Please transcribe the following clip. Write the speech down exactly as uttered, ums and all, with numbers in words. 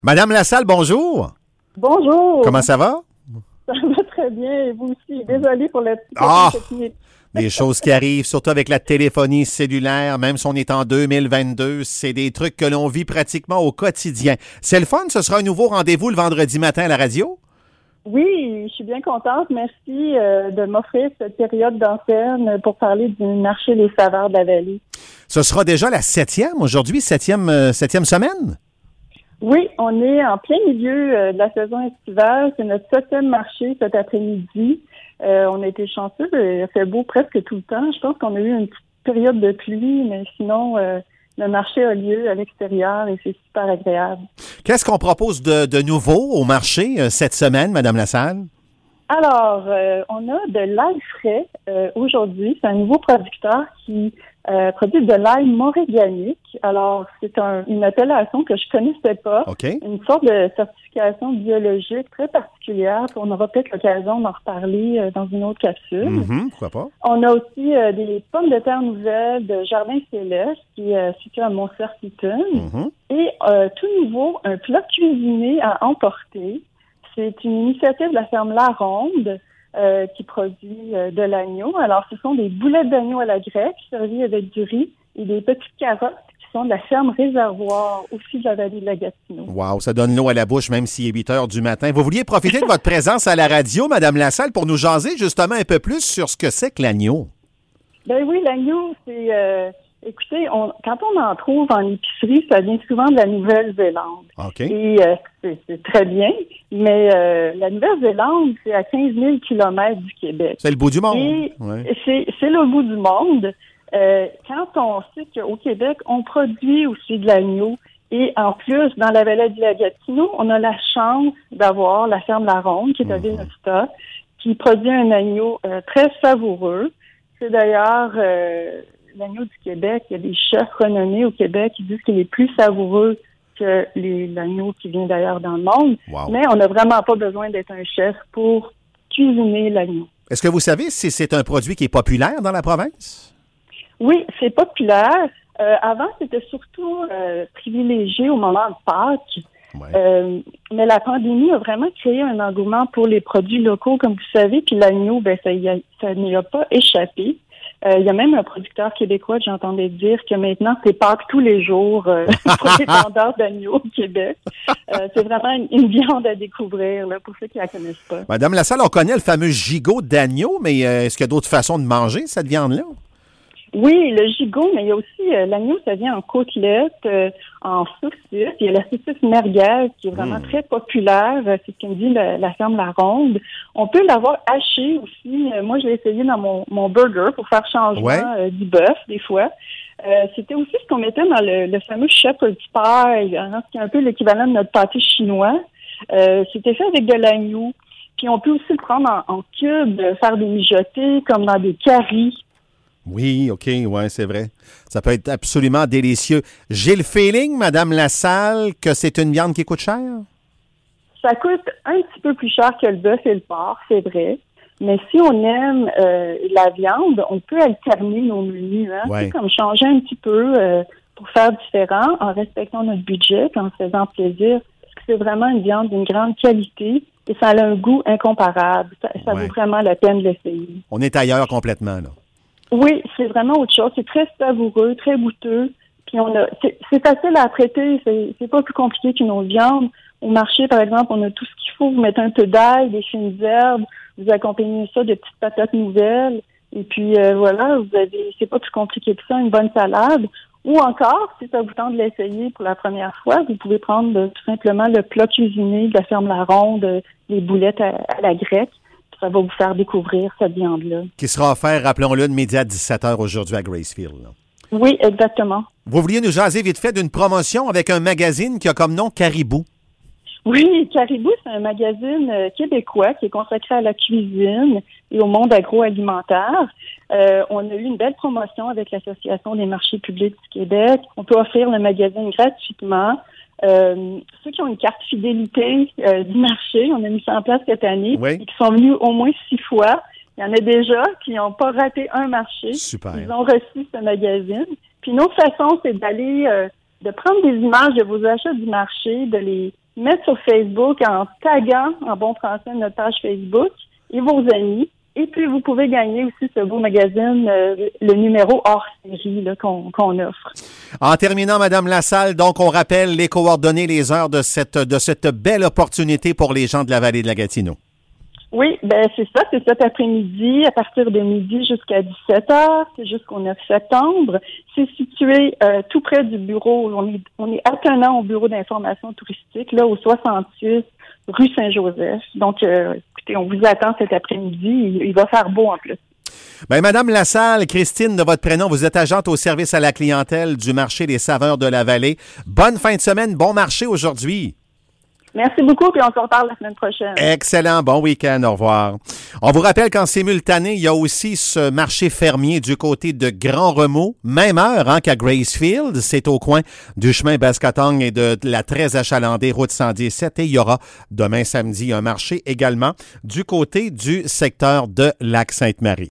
Madame Lassalle, bonjour. Bonjour. Comment ça va? Ça va très bien, et vous aussi. Désolée pour la petite Ah! technique. Des choses qui arrivent, surtout avec la téléphonie cellulaire, même si on est en deux mille vingt-deux, c'est des trucs que l'on vit pratiquement au quotidien. C'est le fun, ce sera un nouveau rendez-vous le vendredi matin à la radio? Oui, je suis bien contente. Merci euh, de m'offrir cette période d'antenne pour parler du marché des saveurs de la vallée. Ce sera déjà la septième aujourd'hui, septième, euh, septième semaine? Oui, on est en plein milieu euh, de la saison estivale. C'est notre septième marché cet après-midi. Euh, on a été chanceux, il a fait beau presque tout le temps. Je pense qu'on a eu une petite période de pluie, mais sinon, euh, le marché a lieu à l'extérieur et c'est super agréable. Qu'est-ce qu'on propose de, de nouveau au marché euh, cette semaine, Madame Lassalle? Alors, euh, on a de l'ail frais euh, aujourd'hui. C'est un nouveau producteur qui euh, produit de l'ail montréganique. Alors, c'est un, une appellation que je connaissais pas. OK. Une sorte de certification biologique très particulière. On aura peut-être l'occasion d'en reparler euh, dans une autre capsule. Mm-hmm, pourquoi pas? On a aussi euh, des pommes de terre nouvelles de Jardin Céleste qui est euh, situé à Mont-Cerf-Eaton. Mm-hmm. Et euh, tout nouveau, un plat cuisiné à emporter. C'est une initiative de la ferme La Ronde euh, qui produit euh, de l'agneau. Alors, ce sont des boulettes d'agneau à la grecque servies avec du riz et des petites carottes qui sont de la ferme Réservoir, aussi de la vallée de la Gatineau. Wow, ça donne l'eau à la bouche même s'il est huit heures du matin. Vous vouliez profiter de votre présence à la radio, Madame Lassalle, pour nous jaser justement un peu plus sur ce que c'est que l'agneau. Ben oui, l'agneau, c'est... Euh, écoutez, on, quand on en trouve en épicerie, ça vient souvent de la Nouvelle-Zélande. OK. Et euh, c'est, c'est très bien, mais euh, la Nouvelle-Zélande, c'est à quinze mille kilomètres du Québec. C'est le bout du monde. Et Ouais. c'est, c'est le bout du monde. Euh, quand on sait qu'au Québec, on produit aussi de l'agneau, et en plus, dans la vallée de la Gatineau, on a la chance d'avoir la ferme La Ronde, qui est à Mhm. Vénusta, qui produit un agneau euh, très savoureux. C'est d'ailleurs... Euh, l'agneau du Québec, il y a des chefs renommés au Québec qui disent qu'il est plus savoureux que les, l'agneau qui vient d'ailleurs dans le monde. Wow. Mais on n'a vraiment pas besoin d'être un chef pour cuisiner l'agneau. Est-ce que vous savez si c'est un produit qui est populaire dans la province? Oui, c'est populaire. Euh, avant, c'était surtout euh, privilégié au moment de Pâques. Ouais. Euh, mais la pandémie a vraiment créé un engouement pour les produits locaux, comme vous savez, puis l'agneau, ben ça, y a, ça n'y a pas échappé. Euh, il y a même un producteur québécois que j'entendais dire que maintenant, c'est Pâques tous les jours euh, pour les vendeurs d'agneaux au Québec. Euh, c'est vraiment une, une viande à découvrir là, pour ceux qui la connaissent pas. Madame Lassalle, on connaît le fameux gigot d'agneau, mais euh, est-ce qu'il y a d'autres façons de manger cette viande-là? Oui, le gigot, mais il y a aussi euh, l'agneau, ça vient en côtelette, euh, en saucisse. Il y a la saucisse merguez qui est vraiment Mmh. très populaire. Euh, c'est ce que me dit la, la ferme La Ronde. On peut l'avoir haché aussi. Euh, moi, je l'ai essayé dans mon, mon burger pour faire changement Ouais. euh, du bœuf, des fois. Euh, c'était aussi ce qu'on mettait dans le, le fameux shepherd's pie, hein, qui est un peu l'équivalent de notre pâté chinois. Euh, c'était fait avec de l'agneau. Puis on peut aussi le prendre en, en cubes, faire des mijotés, comme dans des caries. Oui, OK, ouais, c'est vrai. Ça peut être absolument délicieux. J'ai le feeling, Madame Lassalle, que c'est une viande qui coûte cher? Ça coûte un petit peu plus cher que le bœuf et le porc, c'est vrai. Mais si on aime euh, la viande, on peut alterner nos menus. Hein? Ouais. C'est comme changer un petit peu euh, pour faire différent en respectant notre budget et en se faisant plaisir. Parce que c'est vraiment une viande d'une grande qualité et ça a un goût incomparable. Ça, ça Ouais. vaut vraiment la peine de l'essayer. On est ailleurs complètement, là. Oui, c'est vraiment autre chose. C'est très savoureux, très goûteux. Puis on a, c'est, c'est facile à traiter. C'est, c'est pas plus compliqué qu'une autre viande. Au marché, par exemple, on a tout ce qu'il faut. Vous mettez un peu d'ail, des fines herbes. Vous accompagnez ça de petites patates nouvelles. Et puis euh, voilà, vous avez, c'est pas plus compliqué que ça, une bonne salade. Ou encore, si ça vous tente de l'essayer pour la première fois, vous pouvez prendre euh, tout simplement le plat cuisiné de la ferme La Ronde, euh, les boulettes à, à la grecque. Ça va vous faire découvrir cette viande-là. Qui sera offert, rappelons-le, de midi à dix-sept heures aujourd'hui à Gracefield. Là. Oui, exactement. Vous vouliez nous jaser vite fait d'une promotion avec un magazine qui a comme nom Caribou. Oui, Caribou, c'est un magazine euh, québécois qui est consacré à la cuisine et au monde agroalimentaire. Euh, on a eu une belle promotion avec l'Association des marchés publics du Québec. On peut offrir le magazine gratuitement. Euh, ceux qui ont une carte fidélité euh, du marché, on a mis ça en place cette année, Oui. et qui sont venus au moins six fois. Il y en a déjà qui n'ont pas raté un marché. Super. Ils ont reçu ce magazine. Puis une autre façon, c'est d'aller, euh, de prendre des images de vos achats du marché, de les mettre sur Facebook en taguant en bon français notre page Facebook et vos amis. Et puis, vous pouvez gagner aussi ce beau magazine, euh, le numéro hors série là, qu'on, qu'on offre. En terminant, Madame Lassalle, donc on rappelle les coordonnées, les heures de cette, de cette belle opportunité pour les gens de la vallée de la Gatineau. Oui, ben c'est ça, c'est cet après-midi, à partir de midi jusqu'à dix-sept heures, c'est jusqu'au neuf septembre. C'est situé euh, tout près du bureau, on est, on est attenant au bureau d'information touristique, là, au soixante-six rue Saint-Joseph. Donc, euh, écoutez, on vous attend cet après-midi, il, il va faire beau en plus. Bien, Madame Lassalle, Christine de votre prénom, vous êtes agente au service à la clientèle du marché des saveurs de la vallée. Bonne fin de semaine, bon marché aujourd'hui. Merci beaucoup, puis on se reparle la semaine prochaine. Excellent, bon week-end, au revoir. On vous rappelle qu'en simultané, il y a aussi ce marché fermier du côté de Grand Remous, même heure hein, qu'à Gracefield, c'est au coin du chemin Bascatong et de la très achalandée route cent dix-sept, et il y aura demain samedi un marché également du côté du secteur de Lac-Sainte-Marie.